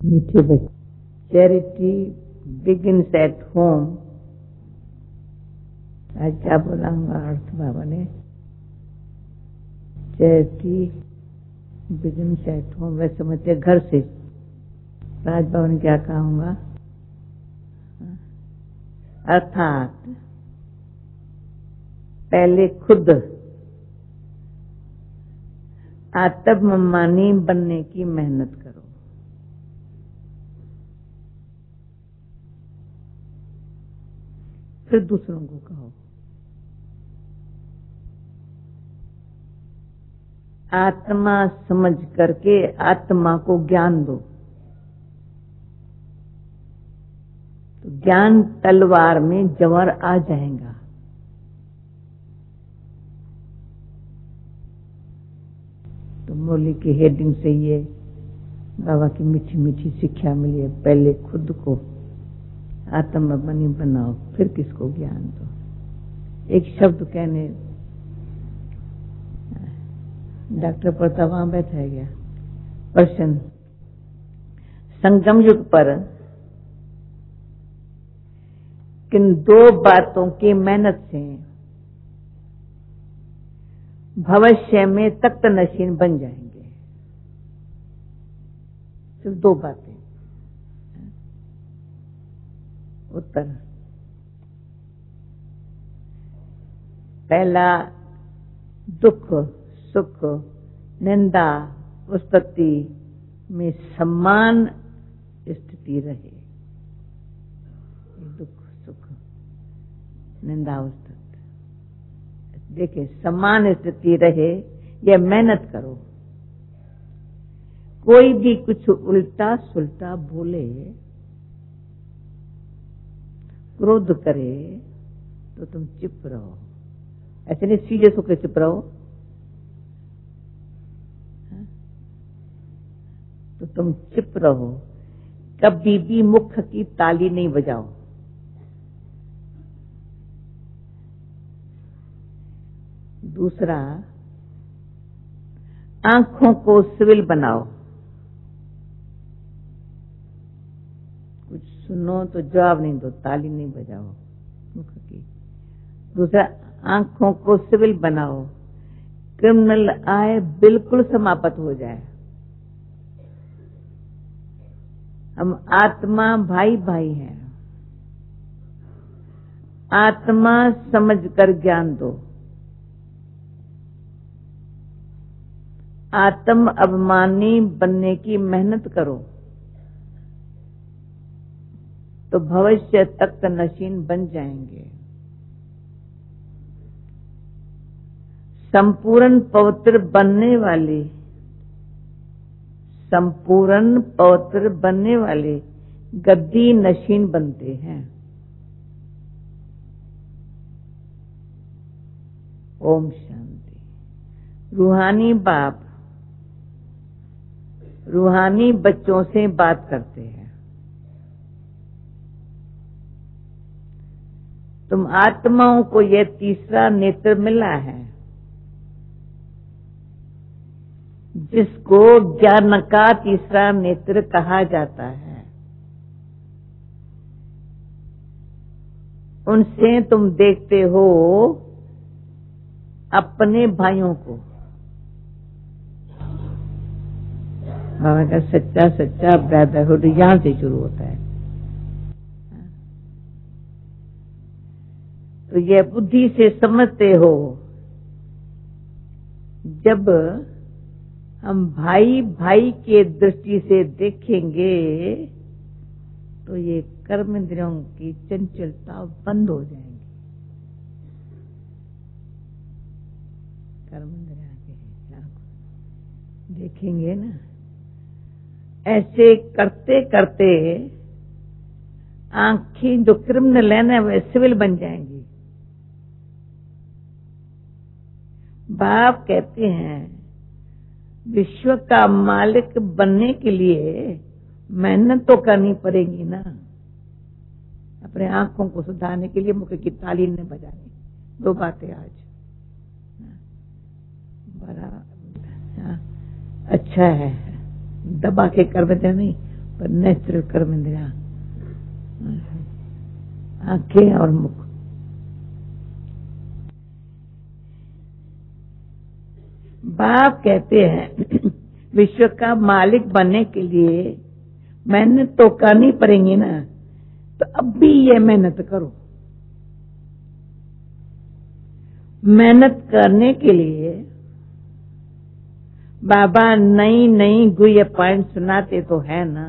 मीठे बच्चे, charity begins at home. आज क्या बोला हूँ अर्थ बाबा ने, चैरिटी बिगिन्स एट होम। वैसे समझते घर से, राज बाबा ने क्या कहा होगा, अर्थात पहले खुद आत्ममानी बनने की मेहनत करो, फिर दूसरों को कहो। आत्मा समझ करके आत्मा को ज्ञान दो, तो ज्ञान तलवार में जवर आ जाएगा। तो मौली की हेडिंग से ये बाबा की मीठी मीठी शिक्षा मिली है, पहले खुद को आत्मबनी बनाओ, फिर किसको ज्ञान दो। एक शब्द कहने डॉक्टर पड़ता वहां बैठा गया प्रश्न, संगम युग पर किन दो बातों की मेहनत से भविष्य में तख्त नशीन बन जाएंगे। सिर्फ दो बातें। उत्तर, पहला, दुख सुख निंदा स्तुति में समान स्थिति रहे। दुख सुख निंदा स्तुति, देखिए समान स्थिति रहे, यह मेहनत करो। कोई भी कुछ उल्टा सुल्टा बोले, क्रोध करे, तो तुम चुप रहो। ऐसे नहीं सीरियस होकर चुप रहो, तो तुम चुप रहो। कभी भी मुख की ताली नहीं बजाओ। दूसरा, आंखों को सिविल बनाओ। कुछ सुनो तो जवाब नहीं दो, ताली नहीं बजाओ मुख की। दूसरा, आंखों को सिविल बनाओ। क्रिमिनल आए बिल्कुल समाप्त हो जाए। हम आत्मा भाई भाई हैं। आत्मा समझ कर ज्ञान दो। आत्म अभिमानी बनने की मेहनत करो, तो भविष्य तख्त नशीन बन जाएंगे। संपूर्ण पवित्र बनने वाले गद्दी नशीन बनते हैं। ओम शांति। रूहानी बाप रूहानी बच्चों से बात करते हैं। तुम आत्माओं को यह तीसरा नेत्र मिला है, जिसको ज्ञान का तीसरा नेत्र कहा जाता है। उनसे तुम देखते हो अपने भाइयों को। बाबा का सच्चा सच्चा ब्रदरहुड यहां से शुरू होता है। तो यह बुद्धि से समझते हो, जब हम भाई भाई के दृष्टि से देखेंगे तो ये कर्म इंद्रियों की चंचलता बंद हो जाएगी। कर्म इंद्रियों देखेंगे ना, ऐसे करते करते आंखें जो क्रिमिनल है ना, वे सिविल बन जाएंगी। बाप कहते हैं विश्व का मालिक बनने के लिए मेहनत तो करनी पड़ेगी ना। अपने आंखों को सुधारने के लिए मुख की ताली नहीं बजानी। दो बातें आज बड़ा अच्छा है। दबा के कर देते नहीं, पर नेचुरल कर्म इंद्रिया, आंखें और मुख। बाप कहते हैं विश्व का मालिक बनने के लिए मेहनत तो करनी पड़ेगी ना, तो अब भी ये मेहनत करो। मेहनत करने के लिए बाबा नई नई गुह्य पॉइंट सुनाते तो है ना,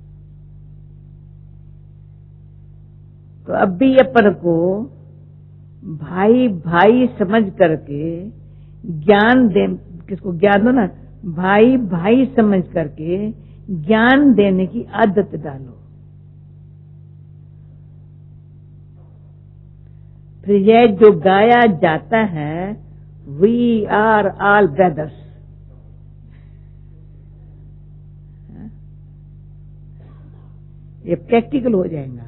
तो अब भी अपन को भाई भाई समझ करके ज्ञान दे, किसको ज्ञान दो ना, भाई भाई समझ करके ज्ञान देने की आदत डालो। फिर यह जो गाया जाता है, वी आर ऑल ब्रदर्स, ये प्रैक्टिकल हो जाएगा।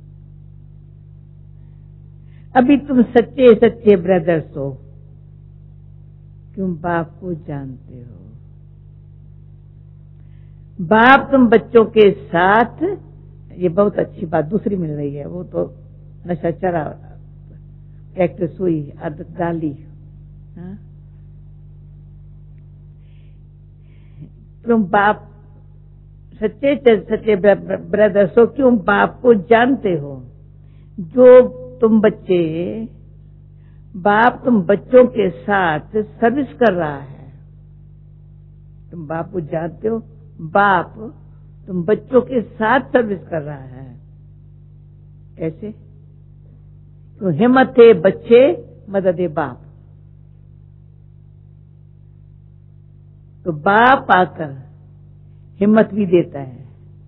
अभी तुम सच्चे सच्चे ब्रदर्स हो, क्यों बाप को जानते हो। बाप तुम बच्चों के साथ, ये बहुत अच्छी बात दूसरी मिल रही है, वो तो नशा चढ़ा, प्रैक्टिस हुई, आदत डाली। तुम बाप सच्चे सच्चे ब्रदर्स हो, क्यों बाप को जानते हो। जो तुम बच्चे, बाप तुम बच्चों के साथ सर्विस कर रहा है, तुम बाप को जानते हो, बाप तुम बच्चों के साथ सर्विस कर रहा है। कैसे? तो हिम्मत है बच्चे, मदद है बाप। तो बाप आकर हिम्मत भी देता है,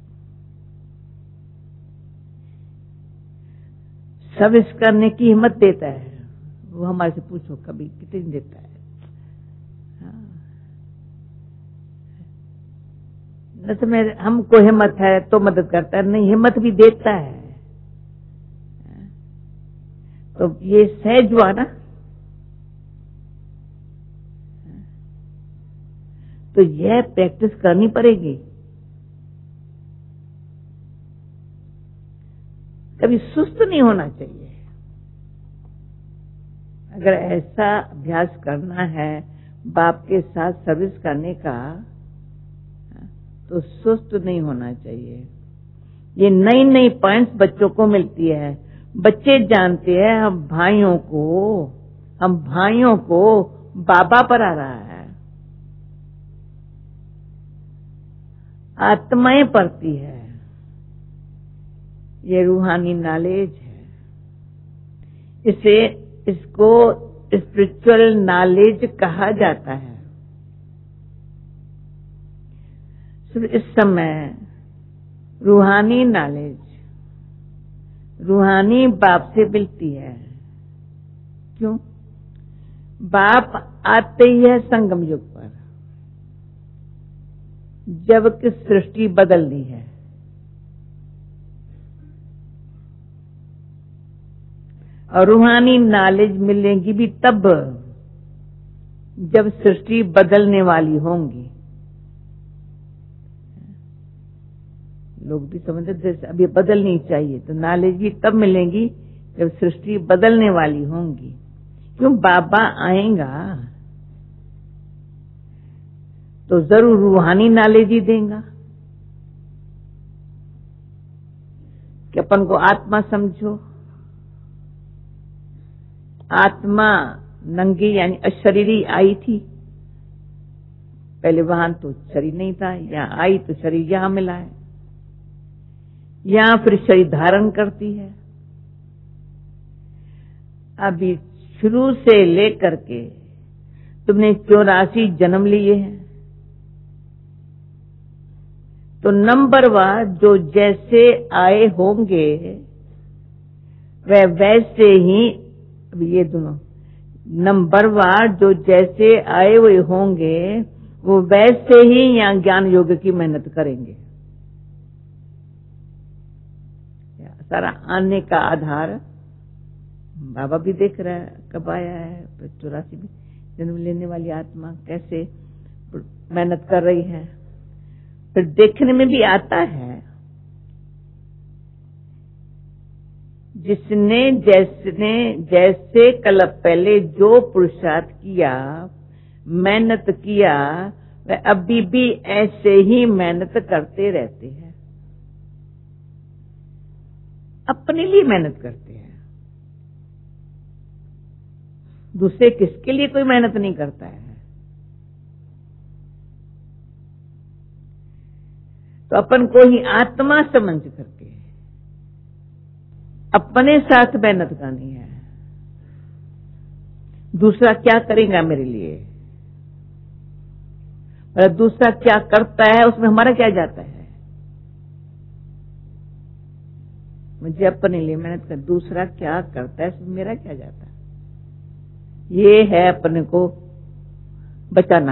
सर्विस करने की हिम्मत देता है। वो हमारे से पूछो कभी कितनी देता है। न तो मैं, हमको हिम्मत है तो मदद करता है, नहीं हिम्मत भी देता है। तो ये सहज हुआ ना, तो यह प्रैक्टिस करनी पड़ेगी। कभी सुस्त नहीं होना चाहिए। अगर ऐसा अभ्यास करना है बाप के साथ सर्विस करने का, तो सुस्त नहीं होना चाहिए। ये नई नई पॉइंट्स बच्चों को मिलती है। बच्चे जानते हैं हम भाइयों को बाबा पर आ रहा है, आत्माएं पढ़ती है, ये रूहानी नॉलेज है। इसको स्पिरिचुअल नॉलेज कहा जाता है। इस समय रूहानी नॉलेज रूहानी बाप से मिलती है। क्यों? बाप आते ही है संगम युग पर, जबकि सृष्टि बदलनी है। और रूहानी नॉलेज मिलेगी भी तब जब सृष्टि बदलने वाली होंगी। लोग भी समझते अभी बदलनी चाहिए, तो नॉलेज भी तब मिलेगी जब सृष्टि बदलने वाली होंगी। क्यों? बाबा आएगा तो जरूर रूहानी नॉलेज ही देगा कि अपन को आत्मा समझो। आत्मा नंगी यानी अशरीरी आई थी, पहले वहां तो शरीर नहीं था, यहाँ आई तो शरीर यहाँ मिला है, यहाँ फिर शरीर धारण करती है। अभी शुरू से लेकर के तुमने 84 जन्म लिए हैं, तो नंबरवार जो जैसे आए होंगे वह वैसे ही, ये दोनों नंबरवार जो जैसे आए हुए होंगे वो वैसे ही यहाँ ज्ञान योग की मेहनत करेंगे। सारा आने का आधार बाबा भी देख रहा है, कब आया है। 84 में जन्म लेने वाली आत्मा कैसे मेहनत कर रही है। फिर देखने में भी आता है जिसने जैसे कल पहले जो पुरुषार्थ किया, मेहनत किया, वह अभी भी ऐसे ही मेहनत करते रहते हैं। अपने लिए मेहनत करते हैं, दूसरे किसके लिए कोई मेहनत नहीं करता है। तो अपन को ही आत्मा समझ करके अपने साथ मेहनत करनी है। दूसरा क्या करेगा मेरे लिए, और दूसरा क्या करता है उसमें हमारा क्या जाता है। मुझे अपने लिए मेहनत कर, दूसरा क्या करता है उसमें मेरा क्या जाता है। ये है अपने को बचाना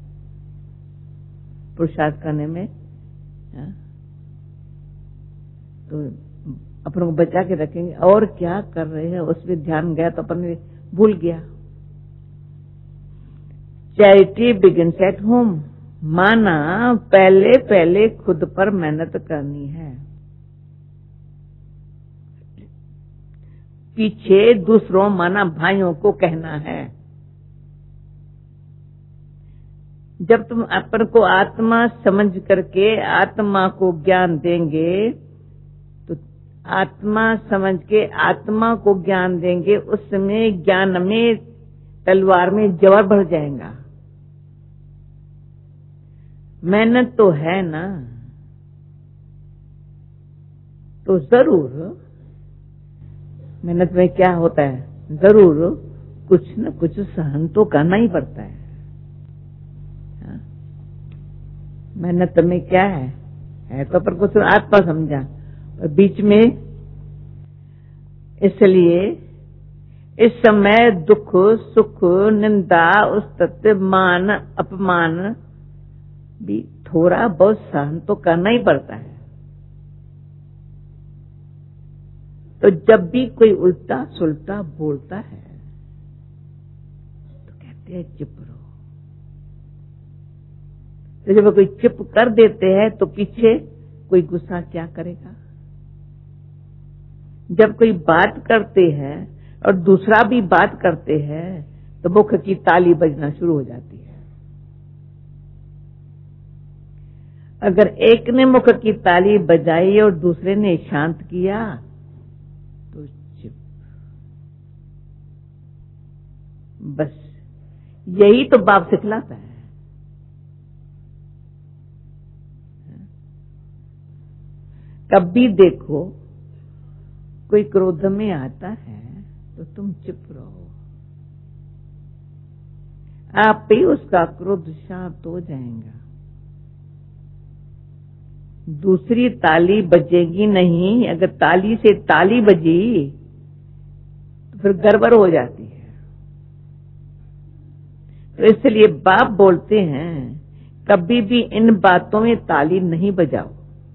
पुरुषार्थ करने में। तो अपन को बचा के रखेंगे, और क्या कर रहे हैं उसमें ध्यान गया तो अपन भूल गया। चैरिटी बिगिंस एट होम, माना पहले पहले खुद पर मेहनत करनी है, पीछे दूसरों माना भाइयों को कहना है। जब तुम अपन को आत्मा समझ करके आत्मा को ज्ञान देंगे, तो आत्मा समझ के आत्मा को ज्ञान देंगे, उसमें ज्ञान में तलवार में जवार भर जाएगा। मेहनत तो है ना, तो जरूर मेहनत में क्या होता है, जरूर कुछ न कुछ सहन तो करना ही पड़ता है। मेहनत में क्या है तो पर कुछ आत्मा समझा, और बीच में इसलिए इस समय दुख सुख निंदा उस्तत मान अपमान भी थोड़ा बहुत सहन तो करना ही पड़ता है। तो जब भी कोई उल्टा सुल्टा बोलता है तो कहते हैं चुप रहो। तो जब कोई चुप कर देते हैं तो पीछे कोई गुस्सा क्या करेगा। जब कोई बात करते हैं और दूसरा भी बात करते हैं तो मुख की ताली बजना शुरू हो जाती है। अगर एक ने मुख की ताली बजाई और दूसरे ने शांत किया तो चुप। बस यही तो बाप सिखलाता है। कभी देखो कोई क्रोध में आता है तो तुम चुप रहो, आप ही उसका क्रोध शांत हो जाएगा। दूसरी ताली बजेगी नहीं, अगर ताली से ताली बजी तो फिर गड़बड़ हो जाती है। तो इसलिए बाप बोलते हैं कभी भी इन बातों में ताली नहीं बजाओ।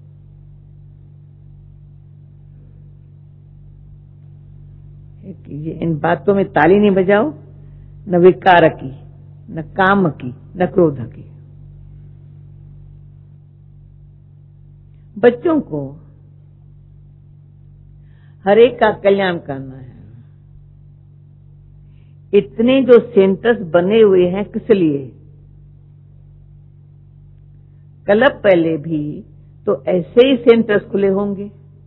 इन बातों में ताली नहीं बजाओ, न विकार की, न काम की, न क्रोध की। बच्चों को हर एक का कल्याण करना है। इतने जो सेंटर्स बने हुए हैं किस लिए, कल पहले भी तो ऐसे ही सेंटर्स खुले होंगे।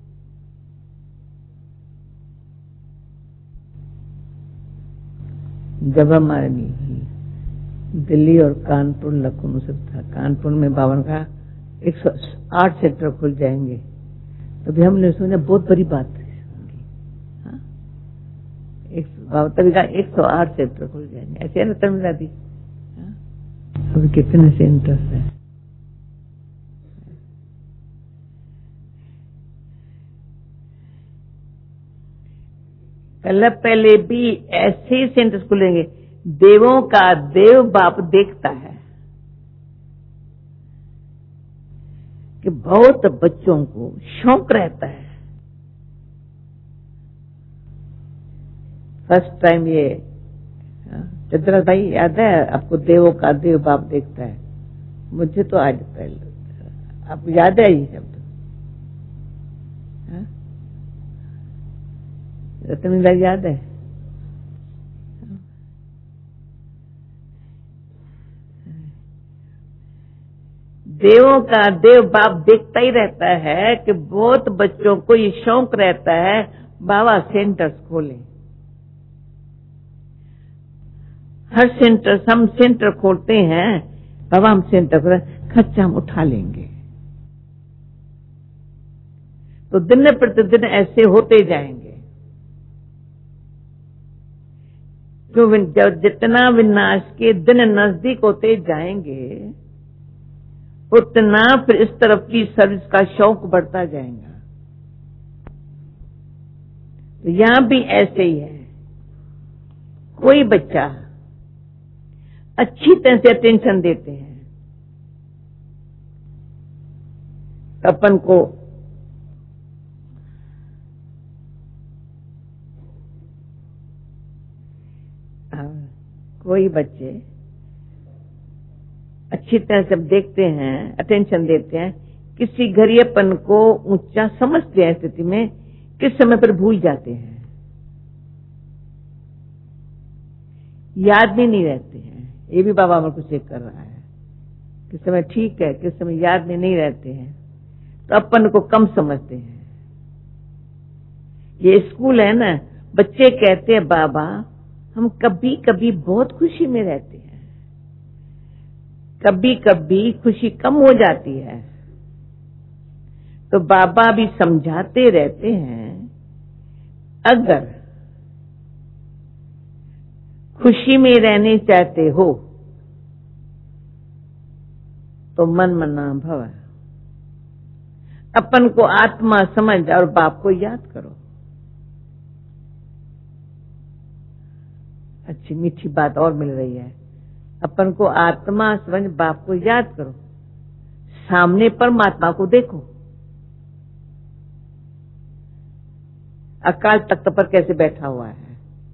जब हमारे दिल्ली और कानपुर लखनऊ से था, कानपुर में 52 का 108 सेक्टर खुल जाएंगे, तो भी हमने सोचा बहुत बड़ी बात होगी। तभी कहा 108 सेक्टर खुल जाएंगे, ऐसे है ना तमिलनाडु। अभी कितने सेंटर्स है। कल पहले भी ऐसे ही सेंटर्स खुलेंगे। देवों का देव बाप देखता है कि बहुत बच्चों को शौक रहता है। फर्स्ट टाइम ये चंद्रा भाई याद है आपको, देवों का देव बाप देखता है। मुझे तो आज पहले आपको याद है ये शब्द। रत्नलीला याद है? देवों का देव बाप देखता ही रहता है कि बहुत बच्चों को ये शौक रहता है बाबा सेंटर्स खोले। हर सेंटर, हम सेंटर खोलते हैं, बाबा हम सेंटर खोले, खर्चा हम उठा लेंगे। तो दिन प्रतिदिन ऐसे होते जाएंगे। तो जितना विनाश के दिन नजदीक होते जाएंगे उतना फिर इस तरफ की सर्विस का शौक बढ़ता जाएगा। तो यहां भी ऐसे ही है। कोई बच्चा अच्छी तरह से अटेंशन देते हैं, अपन को कोई बच्चे अच्छी तरह से देखते हैं, अटेंशन देते हैं, किसी घरियापन को ऊंचा समझते हैं स्थिति में, किस समय पर भूल जाते हैं, याद में नहीं रहते हैं। ये भी बाबा मेरे को चेक कर रहा है, किस समय ठीक है, किस समय याद में नहीं रहते हैं, तो अपन को कम समझते हैं। ये स्कूल है ना, बच्चे कहते हैं बाबा हम कभी कभी बहुत खुशी में रहते हैं, कभी कभी खुशी कम हो जाती है। तो बाबा भी समझाते रहते हैं, अगर खुशी में रहने चाहते हो तो मन मना भव, अपन को आत्मा समझ और बाप को याद करो। अच्छी मीठी बात और मिल रही है, अपन को आत्मा समझ बाप को याद करो, सामने परमात्मा को देखो। अकाल तख्त पर कैसे बैठा हुआ है,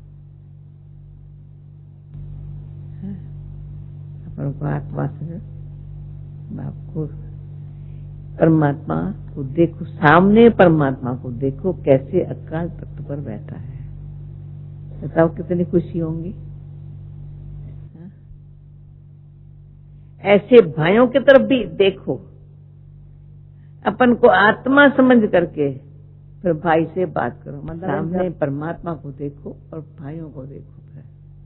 अपन को आत्मा समझ बाप को, परमात्मा को देखो, सामने परमात्मा को देखो कैसे अकाल तख्त पर बैठा है। बताओ कितनी खुशी होंगी। ऐसे भाइयों की तरफ भी देखो, अपन को आत्मा समझ करके फिर भाई से बात करो। मतलब सामने परमात्मा को देखो और भाइयों को देखो। फिर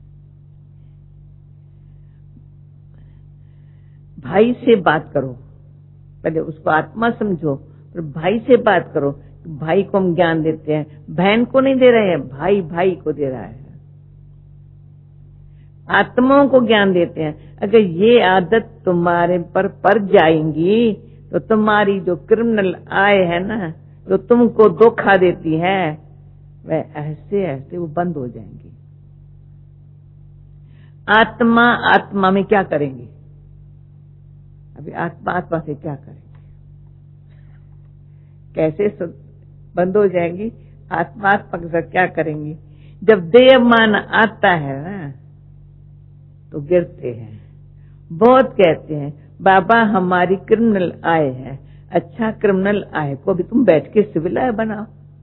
भाई से बात करो, पहले उसको आत्मा समझो, फिर भाई से बात करो। भाई को हम ज्ञान देते हैं, बहन को नहीं दे रहे हैं, भाई भाई को दे रहा है। आत्माओं को ज्ञान देते हैं, अगर ये आदत तुम्हारे पर पड़ जाएंगी तो तुम्हारी जो क्रिमिनल आय है ना, जो तुमको धोखा देती है, वह ऐसे ऐसे वो बंद हो जाएंगी। आत्मा आत्मा में क्या करेंगे? अभी आत्मा आत्मा से क्या करेंगे? कैसे बंद हो जाएंगी? आत्मा आत्मा के साथ क्या करेंगी? जब देह मान आता है ना तो गिरते हैं। बहुत कहते हैं बाबा हमारी क्रिमिनल आय है। अच्छा, क्रिमिनल आय को भी तुम बैठ के सिविल आय बनाओ।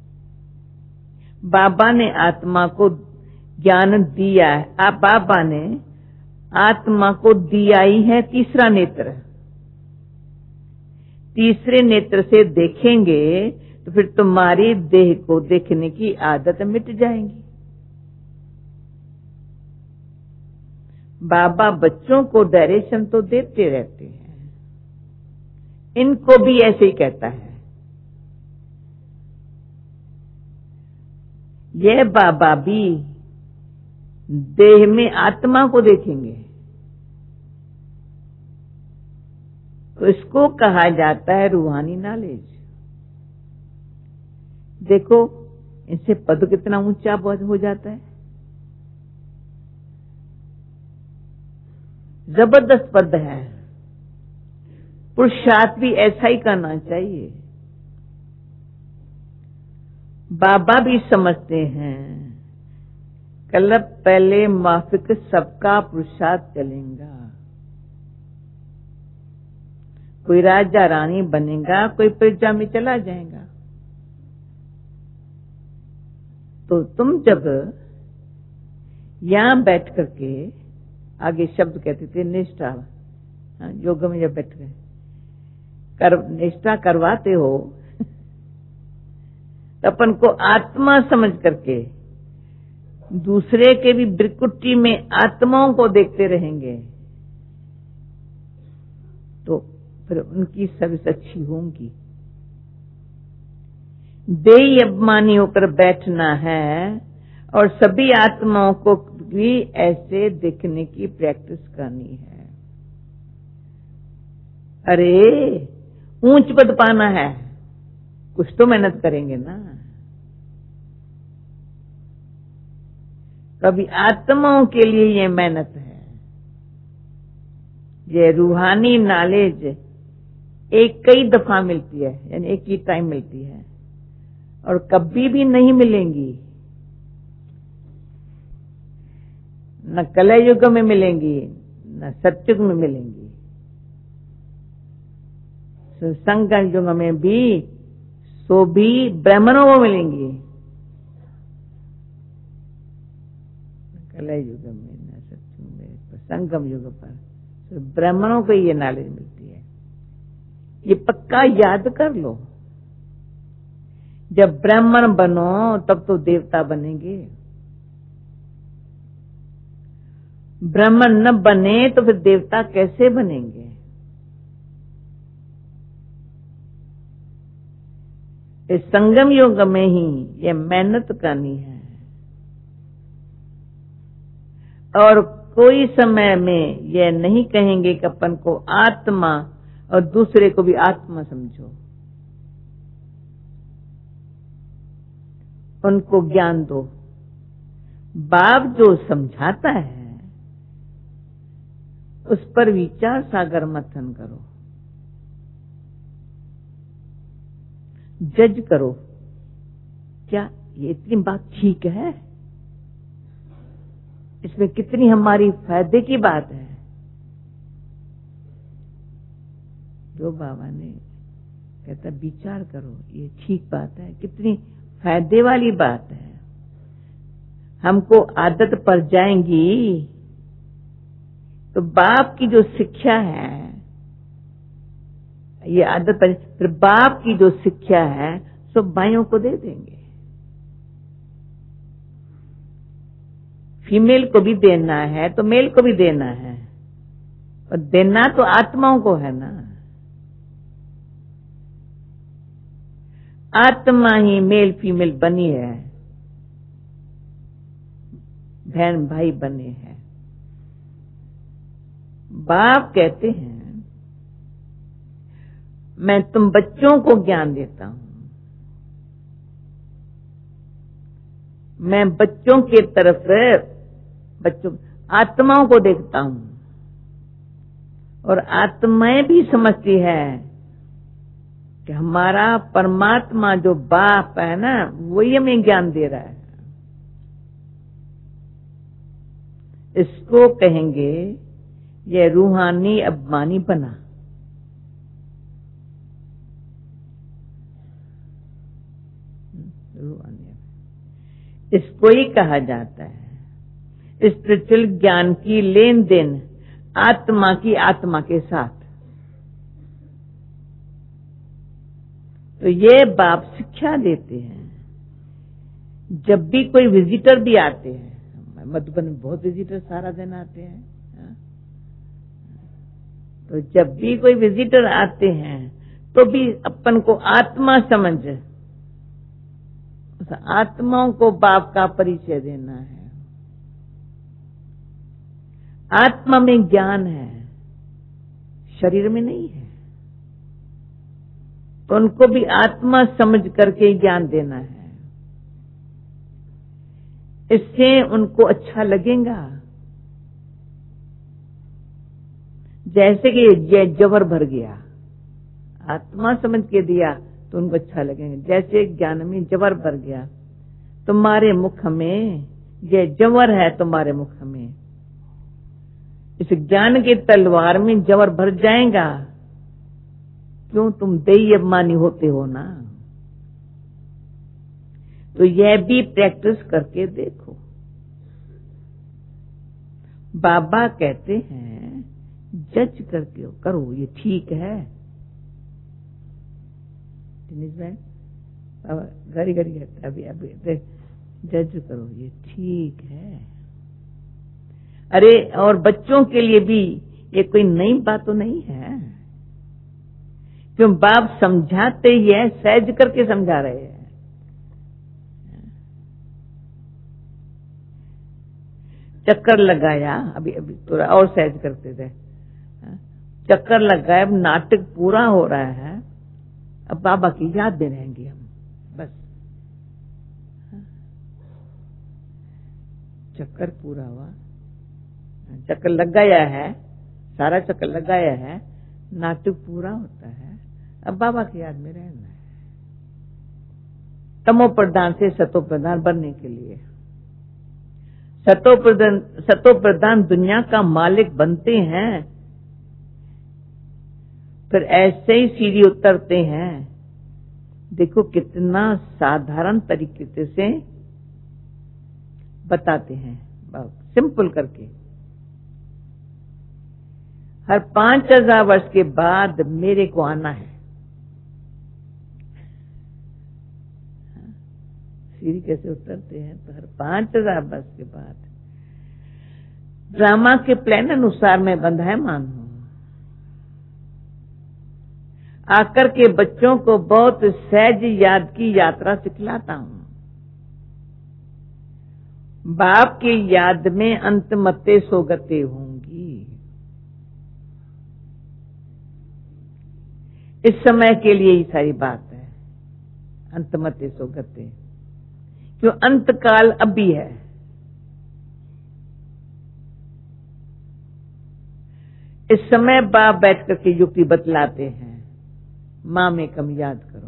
बाबा ने आत्मा को ज्ञान दिया है, बाबा ने आत्मा को दिया ही है तीसरा नेत्र। तीसरे नेत्र से देखेंगे तो फिर तुम्हारी देह को देखने की आदत मिट जाएगी। बाबा बच्चों को डायरेक्शन तो देते रहते हैं, इनको भी ऐसे ही कहता है। यह बाबा भी देह में आत्मा को देखेंगे तो इसको कहा जाता है रूहानी नॉलेज। देखो इनसे पद कितना ऊंचा हो जाता है, जबरदस्त पद है। पुरुषार्थ भी ऐसा ही करना चाहिए। बाबा भी समझते हैं कल पहले माफिक सबका पुरुषार्थ चलेगा। कोई राजा रानी बनेगा, कोई प्रजा में चला जाएगा। तो तुम जब यहां बैठ करके, आगे शब्द कहते थे निष्ठा, योग में जब बैठ गए निष्ठा करवाते हो तो अपन को आत्मा समझ करके दूसरे के भी बिरकुट्टी में आत्माओं को देखते रहेंगे तो फिर उनकी सर्विस अच्छी होंगी। देही अभिमानी होकर बैठना है और सभी आत्माओं को भी ऐसे देखने की प्रैक्टिस करनी है। अरे ऊंच पद पाना है, कुछ तो मेहनत करेंगे ना। कभी आत्माओं के लिए ये मेहनत है। ये रूहानी नॉलेज एक कई दफा मिलती है, यानी एक ही टाइम मिलती है और कभी भी नहीं मिलेंगी। न कलयुग में मिलेंगी न सत्युग में मिलेंगी। संगम युग में भी सो भी ब्राह्मणों को मिलेंगी, कलयुग में न सत्युग में, संगम युग पर तो ब्राह्मणों को ये नॉलेज मिलती है। ये पक्का याद कर लो, जब ब्राह्मण बनो तब तो देवता बनेंगे, ब्राह्मण न बने तो फिर देवता कैसे बनेंगे। इस संगम युग में ही ये मेहनत करनी है और कोई समय में ये नहीं कहेंगे कि अपन को आत्मा और दूसरे को भी आत्मा समझो। उनको ज्ञान दो। बाप जो समझाता है उस पर विचार सागर मंथन करो, जज करो, क्या ये इतनी बात ठीक है, इसमें कितनी हमारी फायदे की बात है। जो बाबा ने कहता विचार करो, ये ठीक बात है, कितनी फायदे वाली बात है। हमको आदत पड़ जाएंगी तो बाप की जो शिक्षा है, ये आदत पर फिर बाप की जो शिक्षा है सब भाइयों को दे देंगे। फीमेल को भी देना है तो मेल को भी देना है, और देना तो आत्माओं को है ना। आत्मा ही मेल फीमेल बनी है, बहन भाई बने हैं। बाप कहते हैं मैं तुम बच्चों को ज्ञान देता हूं, मैं बच्चों के तरफ बच्चों आत्माओं को देखता हूं और आत्माएं भी समझती है कि हमारा परमात्मा जो बाप है ना वही हमें ज्ञान दे रहा है। इसको कहेंगे ये रूहानी अभिमानी बना। इसको ही कहा जाता है स्पिरिचुअल ज्ञान की लेन देन आत्मा की आत्मा के साथ। तो ये बाप शिक्षा देते हैं। जब भी कोई विजिटर भी आते हैं, मधुबन में बहुत विजिटर सारा दिन आते हैं, तो जब भी कोई विजिटर आते हैं तो भी अपन को आत्मा समझ, आत्माओं को बाप का परिचय देना है। आत्मा में ज्ञान है, शरीर में नहीं है, तो उनको भी आत्मा समझ करके ज्ञान देना है। इससे उनको अच्छा लगेगा। जैसे कि ये जवर भर गया, आत्मा समझ के दिया तो उनको अच्छा लगेगा। जैसे ज्ञान में जवर भर गया, तुम्हारे मुख में ये जवर है, तुम्हारे मुख में इस ज्ञान के तलवार में जवर भर जाएगा। क्यों? तुम देही अभिमानी होते हो ना। तो यह भी प्रैक्टिस करके देखो। बाबा कहते हैं जज करके करो, ये ठीक है। बाबा घड़ी घड़ी कहते अभी अभी जज करो, ये ठीक है। अरे और बच्चों के लिए भी ये कोई नई बात तो नहीं है, क्यों बाप समझाते ही है, सहज करके समझा रहे हैं। चक्कर लगाया, अभी अभी थोड़ा और सहज करते थे, चक्कर लगाया, अब नाटक पूरा हो रहा है, अब बाबा की याद में रहेंगे हम बस। चक्कर पूरा हुआ, चक्कर लगाया है, सारा चक्कर लगाया है, नाटक पूरा होता है, अब बाबा की याद में रहना है। तमो प्रधान से सतो प्रधान बनने के लिए सतो प्रधान दुनिया का मालिक बनते हैं, फिर ऐसे ही सीढ़ी उतरते हैं। देखो कितना साधारण तरीके से बताते हैं, सिंपल करके। हर 5000 वर्ष के बाद मेरे को आना है। सीढ़ी कैसे उतरते हैं, तो हर 5000 वर्ष के बाद ड्रामा के प्लान अनुसार मैं बंधायमान हूं। आकर के बच्चों को बहुत सहज याद की यात्रा सिखलाता हूं। बाप की याद में अंतमते सोगते होंगी। इस समय के लिए ही सारी बात है, अंतमते सोगते, क्यों अंत काल अभी है। इस समय बाप बैठ करके युक्ति बतलाते हैं, माँ में कम याद करो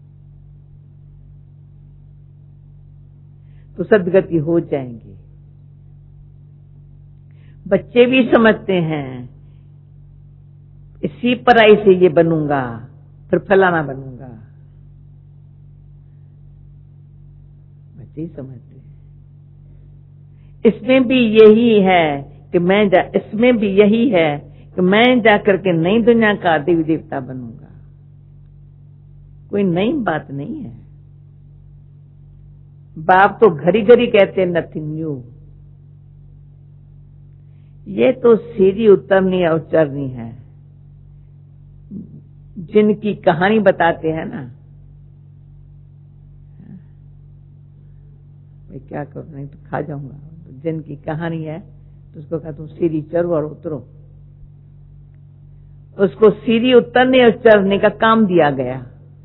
तो सदगति हो जाएंगी। बच्चे भी समझते हैं इसी पढ़ाई से ये बनूंगा, फिर फलाना बनूंगा, बच्चे ही समझते हैं। इसमें भी यही है कि इसमें भी यही है कि मैं जाकर के नई दुनिया का देवी देवता बनूंगा। कोई नई बात नहीं है। बाप तो घड़ी घड़ी कहते हैं नथिंग न्यू। ये तो सीढ़ी उतरनी और चढ़नी है। जिनकी कहानी बताते हैं ना, मैं क्या करूं, नहीं तो खा जाऊंगा। तो जिनकी कहानी है तो उसको कहता हूं सीढ़ी चढ़ो और उतरो। उसको सीढ़ी उतरने और चढ़ने का काम दिया गया।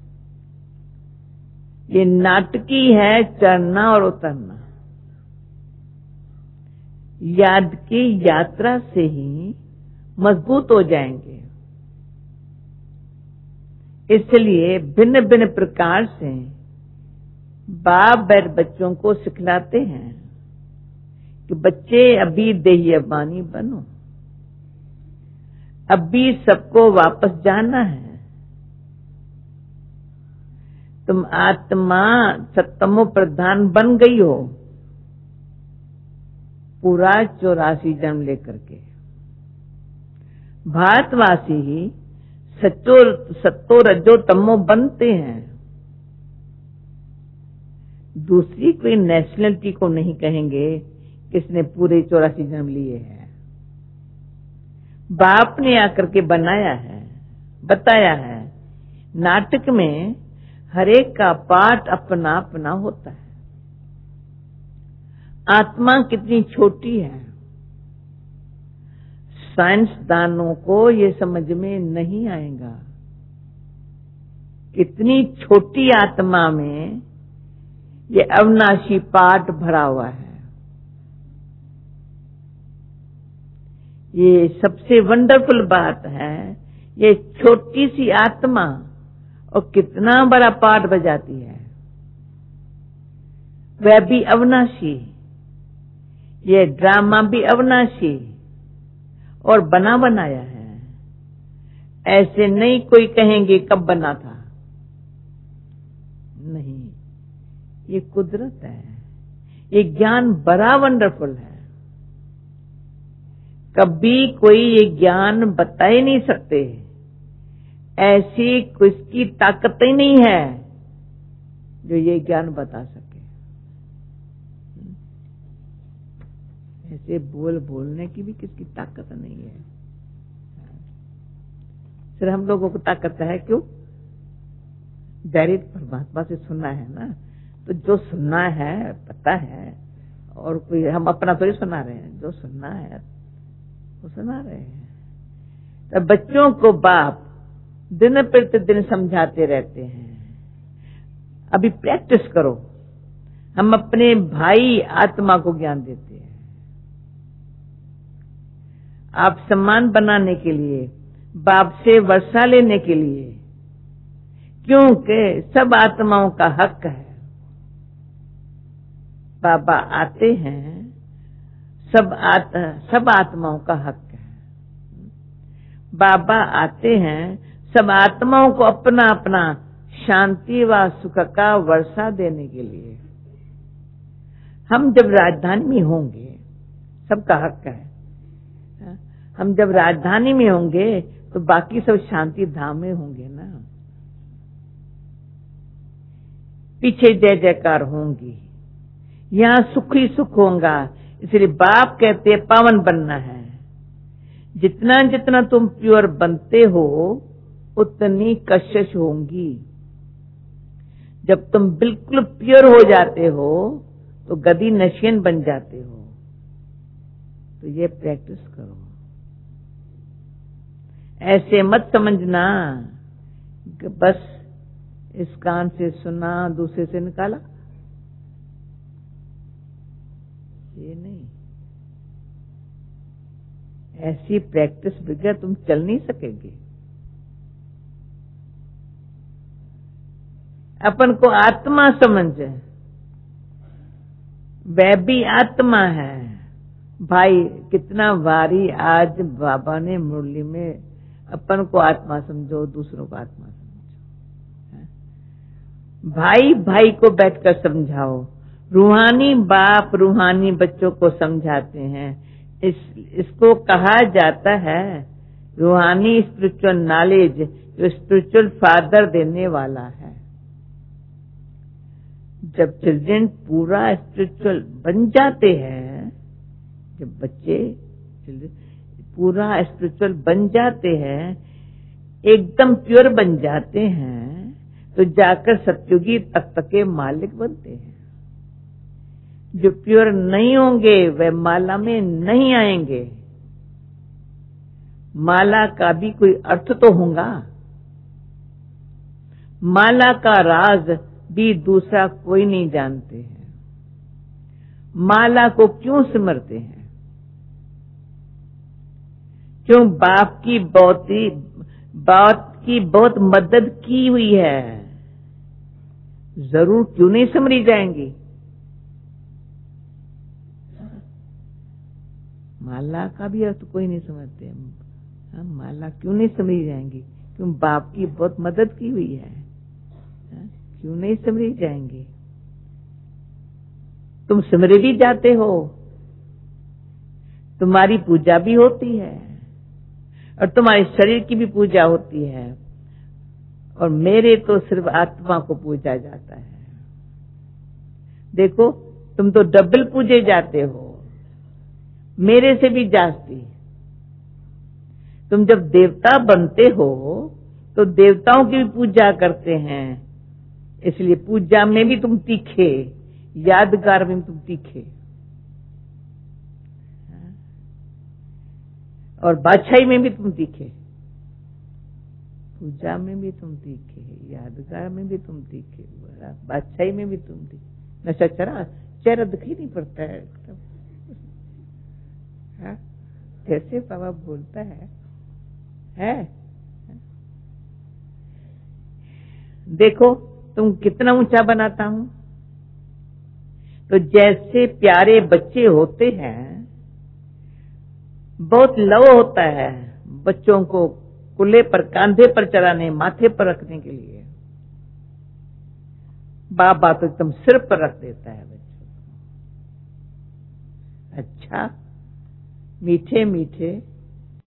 ये नाटकी है, चढ़ना और उतरना। याद की यात्रा से ही मजबूत हो जाएंगे। इसलिए भिन्न भिन्न प्रकार से बाप बैठ बच्चों को सिखलाते हैं कि बच्चे अभी देही अभिमानी बनो, अभी सबको वापस जाना है। तुम आत्मा सत्तमो प्रधान बन गई हो पूरा 84 जन्म लेकर के। भारतवासी ही सत्तो रजो तमो बनते हैं। दूसरी कोई नेशनलिटी को नहीं कहेंगे किसने पूरे 84 जन्म लिए हैं। बाप ने आकर के बनाया है, बताया है। नाटक में हरेक का पार्ट अपना अपना होता है। आत्मा कितनी छोटी है, साइंसदानों को ये समझ में नहीं आएगा। कितनी छोटी आत्मा में ये अविनाशी पार्ट भरा हुआ है। ये सबसे वंडरफुल बात है। ये छोटी सी आत्मा और कितना बड़ा पार्ट बजाती है, वह भी अविनाशी। ये ड्रामा भी अविनाशी और बना बनाया है। ऐसे नहीं कोई कहेंगे कब बना था, नहीं। ये कुदरत है। ये ज्ञान बड़ा वंडरफुल है। कभी कोई ये ज्ञान बता ही नहीं सकते, ऐसी किसकी ताकत ही नहीं है जो ये ज्ञान बता सके। ऐसे बोलने की भी किसकी ताकत नहीं है। सिर्फ हम लोगों को ताकत है, क्यों? डायरेक्ट परमात्मा से सुनना है ना, तो जो सुनना है पता है, और कोई हम अपना तो ही सुना रहे हैं, जो सुनना है वो सुना रहे हैं। तो बच्चों को बाप दिन प्रतिदिन समझाते रहते हैं, अभी प्रैक्टिस करो। हम अपने भाई आत्मा को ज्ञान देते हैं। आप सम्मान बनाने के लिए, बाप से वर्षा लेने के लिए, क्योंकि सब आत्माओं का हक है। बाबा आते हैं, सब आत्माओं का हक है। बाबा आते हैं सब आत्माओं को अपना अपना शांति व सुख का वर्षा देने के लिए। हम जब राजधानी में होंगे, सबका हक है, हम जब राजधानी में होंगे तो बाकी सब शांति धाम में होंगे ना। पीछे जय जयकार होंगी, यहाँ सुख ही सुख होगा। इसलिए बाप कहते हैं पावन बनना है। जितना जितना तुम प्योर बनते हो उतनी कशिश होंगी। जब तुम बिल्कुल प्योर हो जाते हो तो गदी नशीन बन जाते हो। तो ये प्रैक्टिस करो। ऐसे मत समझना कि बस इस कान से सुना दूसरे से निकाला, ये नहीं। ऐसी प्रैक्टिस बगैर तुम चल नहीं सकेंगे। अपन को आत्मा समझ, वह भी आत्मा है। भाई कितना वारी आज बाबा ने मुरली में, अपन को आत्मा समझो, दूसरों को आत्मा समझो। भाई भाई को बैठकर समझाओ। रूहानी बाप रूहानी बच्चों को समझाते हैं। इसको कहा जाता है रूहानी स्पिरिचुअल नॉलेज, जो स्पिरिचुअल फादर देने वाला है। जब चिल्ड्रन पूरा स्पिरिचुअल बन जाते हैं, जब बच्चे पूरा स्पिरिचुअल बन जाते हैं, एकदम प्योर बन जाते हैं, तो जाकर सत्युगी तख्त के मालिक बनते हैं। जो प्योर नहीं होंगे वे माला में नहीं आएंगे। माला का भी कोई अर्थ तो होगा। माला का राज भी दूसरा कोई नहीं जानते हैं। माला को क्यों सिमरते हैं? क्यों? बाप की बहुत मदद की हुई है। जरूर क्यों नहीं सिमरी जाएंगी? माला का भी अर्थ कोई नहीं समझते। माला क्यों नहीं समझी जाएंगी? क्यों? बाप की बहुत मदद की हुई है। क्यों नहीं समझी जाएंगी? तुम सिमरे भी जाते हो, तुम्हारी पूजा भी होती है, और तुम्हारे शरीर की भी पूजा होती है, और मेरे तो सिर्फ आत्मा को पूजा जाता है। देखो, तुम तो डबल पूजे जाते हो, मेरे से भी जास्ती। तुम जब देवता बनते हो तो देवताओं की भी पूजा करते हैं, इसलिए पूजा में भी तुम तीखे, यादगार में तुम तीखे, और बादशाही में भी तुम तीखे। पूजा में भी तुम तीखे, यादगार में भी तुम तीखे, बादशाही में भी तुम तीखे। नशा चेहरा दिखाई नहीं पड़ता है। कैसे बाबा बोलता है? देखो तुम कितना ऊंचा बनाता हूं। तो जैसे प्यारे बच्चे होते हैं, बहुत लव होता है बच्चों को कुल्ले पर, कांधे पर चढ़ाने, माथे पर रखने के लिए। बाप बात तो एकदम सिर पर रख देता है बच्चों को। अच्छा, मीठे मीठे